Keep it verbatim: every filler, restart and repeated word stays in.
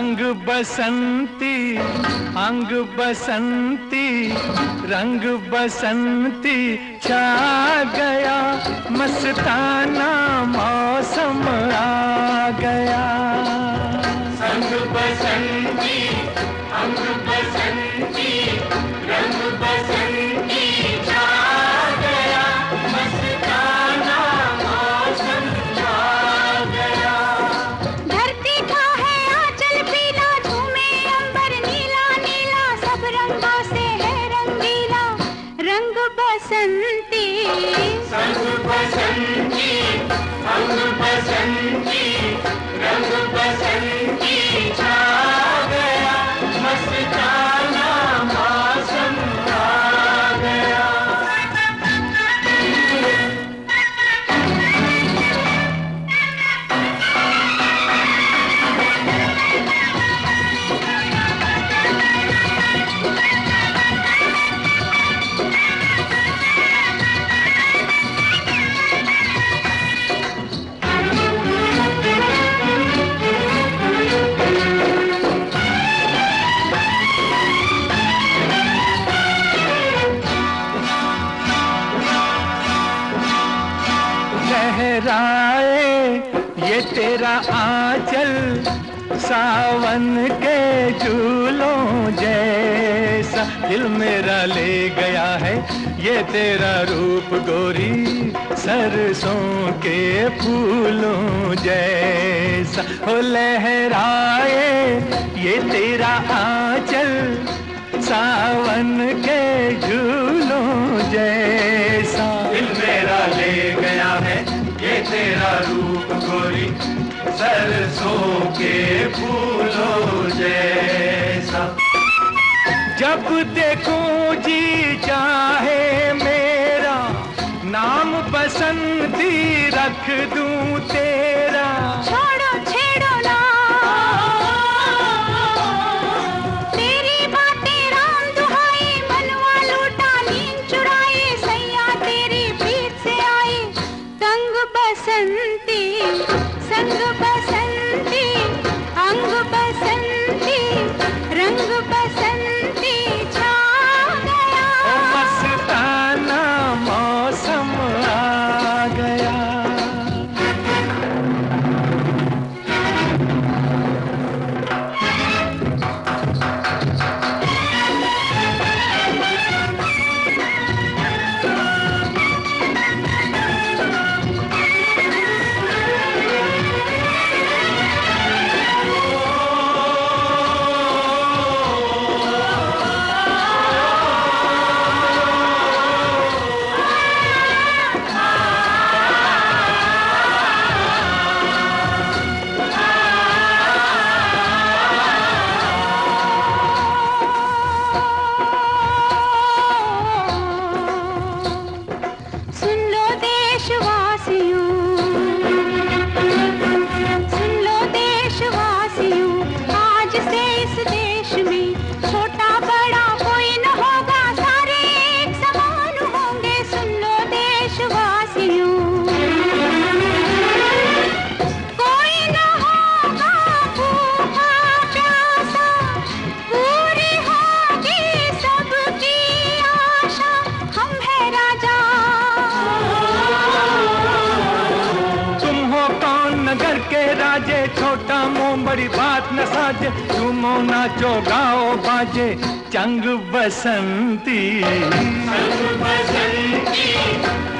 अंग बसंती अंग बसंती रंग बसंती छा गया, मस्ताना मौसम आ गया। अंग बसंती अंग बसंती रंग बसंती छा गया, मस्ताना मौसम आ गया। धरती का है आंचल पीला, झूमे अंबर नीला नीला, सब रंगों से है रंगीला रंग बसंती। अंग बसंती अंग बसंती रंग बसंती छा गया, मस्ताना मौसम आ गया। लहराए ये तेरा आंचल सावन के झूलों जैसा, दिल मेरा ले गया है ये तेरा रूप गोरी, सरसों के फूलों जैसा। हो लहराए ये तेरा आंचल सावन के झूलों जैसा, दिल मेरा ले गया है ये तेरा रूप गोरी, सरसों के फूलों जैसा। जब देखूं जी चाहे मेरा नाम बसंती रख दूं तेरा। छोड़ो छेड़ो ना तेरी बातें राम दुहाई, मनवा लूटा नींद चुराई, सैया तेरी प्रीत से आई संग बसंती। संग बसंती अंग बसंती रंग बसंती छा गया, मस्ताना मौसम आ गया। छोटा मुंह बड़ी बात न साजे, झूमो नाचो गाओ बाजे चंग बसंती। चंग बसंती